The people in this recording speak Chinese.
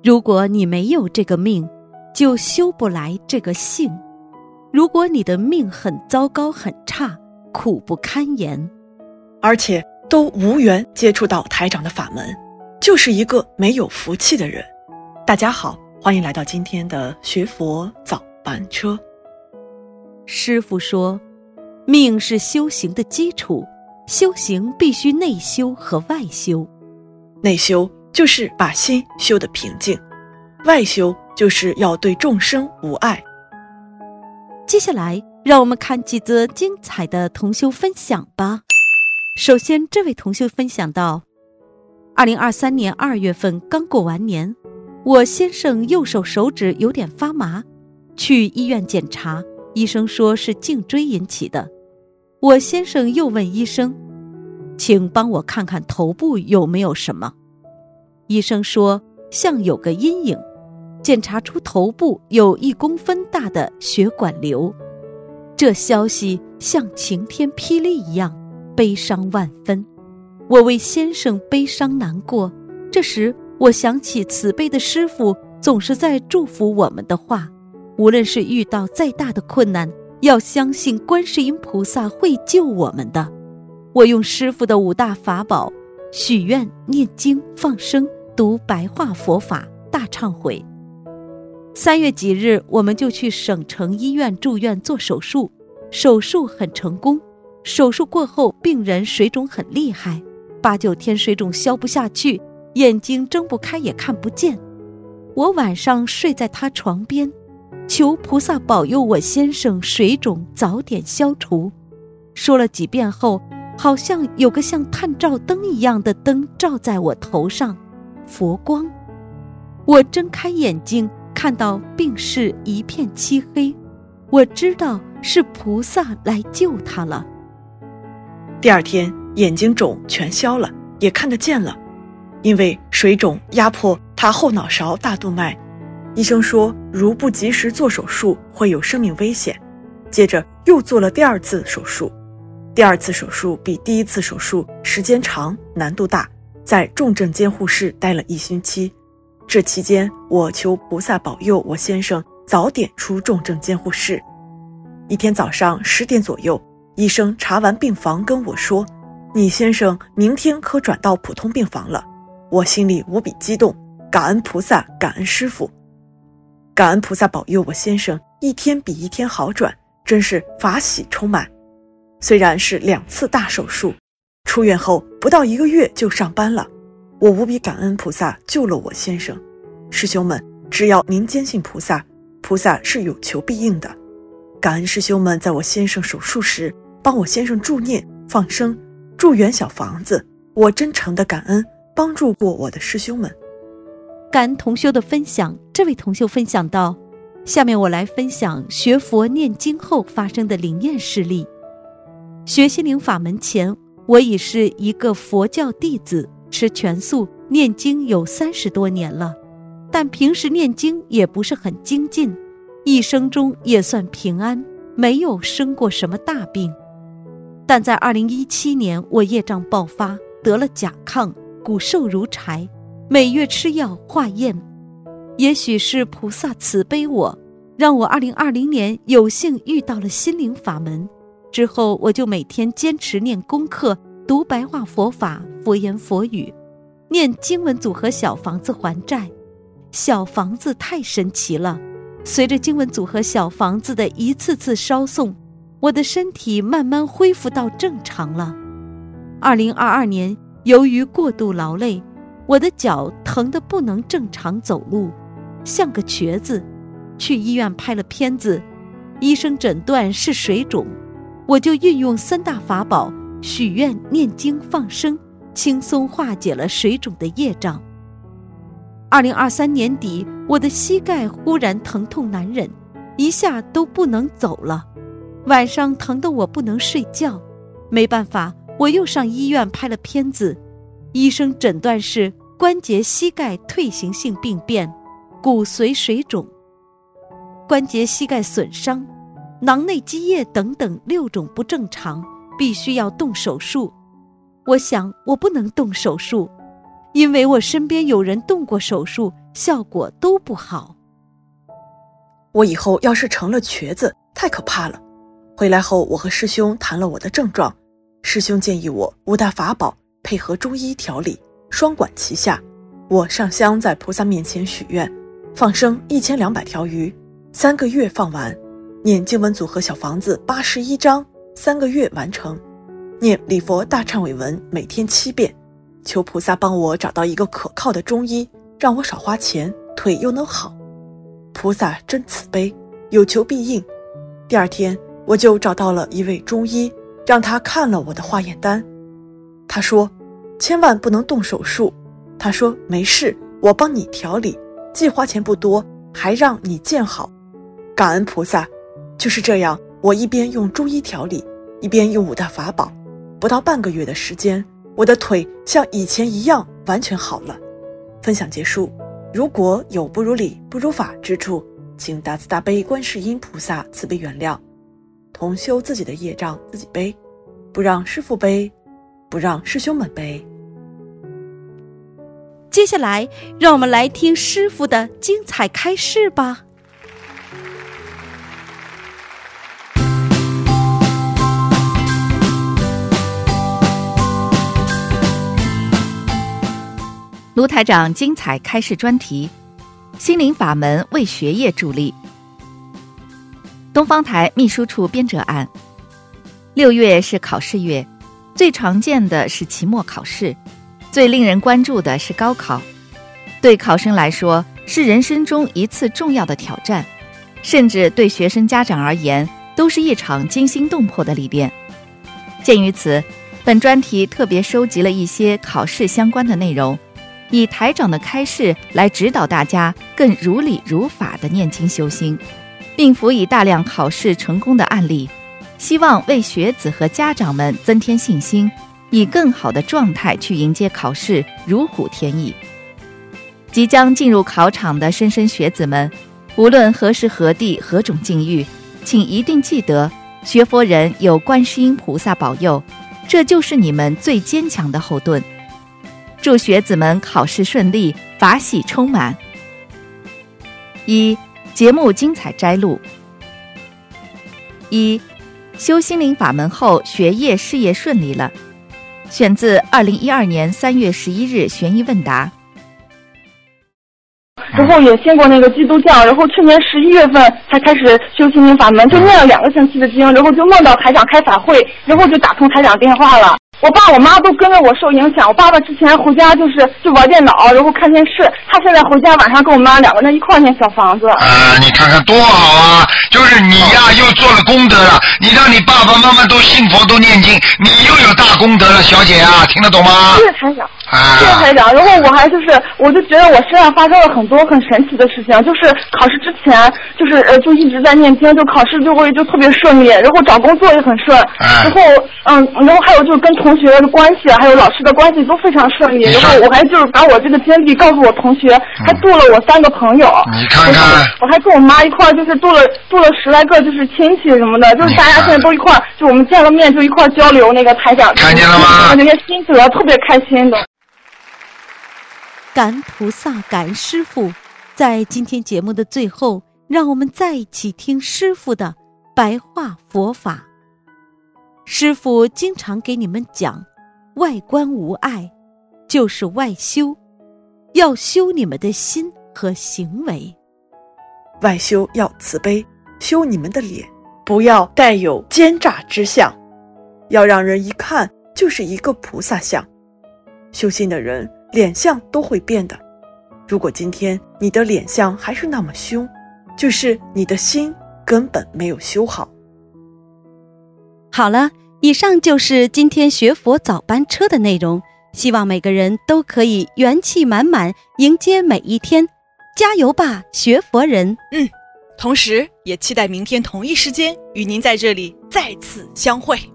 如果你没有这个命，就修不来这个性。如果你的命很糟糕很差，苦不堪言， 而且都无缘接触到台长的法门，就是一个没有福气的人。大家好，欢迎来到今天的学佛早班车。 师父说，命是修行的基础，修行必须内修和外修。 内修就是把心修得平静，外修就是要对众生无碍。 接下来让我们看几则精彩的同修分享吧。首先，这位同修分享到2023年2月份刚过完年，我先生右手手指有点发麻，去医院检查，医生说是颈椎引起的。我先生又问医生，请帮我看看头部有没有什么。医生说像有个阴影，检查出头部有1公分大的血管瘤。这消息像晴天霹雳一样，悲伤万分。我为先生悲伤难过，这时我想起慈悲的师父总是在祝福我们的话，无论是遇到再大的困难，要相信观世音菩萨会救我们的。我用师父的5大法宝许愿、念经、放生、读白话佛法、大忏悔。3月几日，我们就去省城医院住院做手术，手术很成功。手术过后，病人水肿很厉害，8、9天水肿消不下去，眼睛睁不开也看不见。我晚上睡在他床边，求菩萨保佑我先生水肿早点消除。说了几遍后，好像有个像探照灯一样的灯照在我头上，佛光。我睁开眼睛，看到病室一片漆黑，我知道是菩萨来救他了。 第2天眼睛肿全消了，也看得见了。因为水肿压迫他后脑勺大动脉，医生说如不及时做手术会有生命危险。接着又做了第2次手术。第2次手术比第1次手术时间长，难度大，在重症监护室待了1星期。这期间我求菩萨保佑我先生早点出重症监护室。一天早上10点左右，医生查完病房跟我说，你先生明天可转到普通病房了。我心里无比激动，感恩菩萨，感恩师父，感恩菩萨保佑我先生一天比一天好转，真是法喜充满。虽然是2次大手术，出院后不到1个月就上班了。我无比感恩菩萨救了我先生。师兄们，只要您坚信菩萨，菩萨是有求必应的。感恩师兄们在我先生手术时帮我先生助念、放生、助缘小房子，我真诚的感恩帮助过我的师兄们。 感恩同修的分享。这位同修分享到，下面我来分享学佛念经后发生的灵验事例。学心灵法门前，我已是一个佛教弟子，吃全素念经有30多年了，但平时念经也不是很精进，一生中也算平安，没有生过什么大病。但在2017年，我业障爆发，得了甲亢，骨瘦如柴，每月吃药化验。也许是菩萨慈悲我，让我2020年有幸遇到了心灵法门。之后我就每天坚持念功课，读白话佛法，佛言佛语，念经文组合小房子还债。小房子太神奇了，随着经文组合小房子的一次次烧送，我的身体慢慢恢复到正常了。2022年，由于过度劳累，我的脚疼得不能正常走路，像个瘸子。去医院拍了片子，医生诊断是水肿，我就运用3大法宝许愿、念经、放生，轻松化解了水肿的业障。2023年底，我的膝盖忽然疼痛难忍，一下都不能走了，晚上疼得我不能睡觉。没办法，我又上医院拍了片子，医生诊断是关节膝盖退行性病变，骨髓水肿，关节膝盖损伤，囊内积液等等6种不正常，必须要动手术。我想我不能动手术， 因为我身边有人动过手术，效果都不好。 我以后要是成了瘸子，太可怕了。回来后，我和师兄谈了我的症状，师兄建议我五大法宝配合中医调理，双管齐下。我上香在菩萨面前许愿，放生1200条鱼，3个月放完，念经文组合小房子81章，3个月完成，念礼佛大忏悔文每天7遍，求菩萨帮我找到一个可靠的中医，让我少花钱，腿又能好。菩萨真慈悲，有求必应。第二天我就找到了一位中医，让他看了我的化验单。他说千万不能动手术，他说没事，我帮你调理，既花钱不多，还让你见好。感恩菩萨。就是这样，我一边用中医调理，一边用五大法宝，不到半个月的时间，我的腿像以前一样完全好了。分享结束。如果有不如理不如法之处，请大慈大悲观世音菩萨慈悲原谅。同修自己的业障自己背，不让师父背，不让师兄们背。 接下来让我们来听师父的精彩开示吧。 卢台长精彩开示专题：心灵法门为学业助力。东方台秘书处编者案：6月是考试月，最常见的是期末考试，最令人关注的是高考。对考生来说，是人生中一次重要的挑战，甚至对学生家长而言，都是一场惊心动魄的历练。鉴于此，本专题特别收集了一些考试相关的内容，以台长的开示来指导大家更如理如法的念经修心，并辅以大量考试成功的案例，希望为学子和家长们增添信心，以更好的状态去迎接考试，如虎添翼。即将进入考场的莘莘学子们，无论何时何地何种境遇，请一定记得，学佛人有观世音菩萨保佑，这就是你们最坚强的后盾。祝学子们考试顺利，法喜充满。1. 节目精彩摘录。1. 修心灵法门后，学业事业顺利了。选自2012年3月11日悬疑问答。 然后也信过那个基督教，然后去年11月份才开始修心灵法门，就念了2个星期的经，然后就梦到台长开法会，然后就打通台长电话了。我爸我妈都跟着我受影响，我爸爸之前回家就玩电脑，然后看电视，他现在回家晚上跟我妈2个人一块念小房子。 你看看多好啊！就是你呀，又做了功德了。你让你爸爸妈妈都信佛都念经，你又有大功德了，小姐啊，听得懂吗？ 谢谢台长，谢谢台长。然后我就觉得我身上发生了很多很神奇的事情，就是考试之前就一直在念经，就考试就特别顺利，然后找工作也很顺，然后还有就是跟同学的关系还有老师的关系都非常顺利，然后我还就是把我这个经历告诉我同学，还度了我3个朋友。 你看看， 我还跟我妈一块就是度了10来个就是亲戚什么的，就是大家现在都一块，就我们见了面就一块交流那个台长， 看见了吗？ 那些心得特别开心的。 感恩菩萨，感恩师父。在今天节目的最后，让我们再一起听师父的白话佛法。师父经常给你们讲，外观无碍就是外修，要修你们的心和行为。 外修要慈悲，修你们的脸，不要带有奸诈之相，要让人一看就是一个菩萨相。修心的人脸相都会变的，如果今天你的脸相还是那么凶，就是你的心根本没有修好。 好了，以上就是今天学佛早班车的内容，希望每个人都可以元气满满迎接每一天，加油吧，学佛人！ 同时也期待明天同一时间与您在这里再次相会。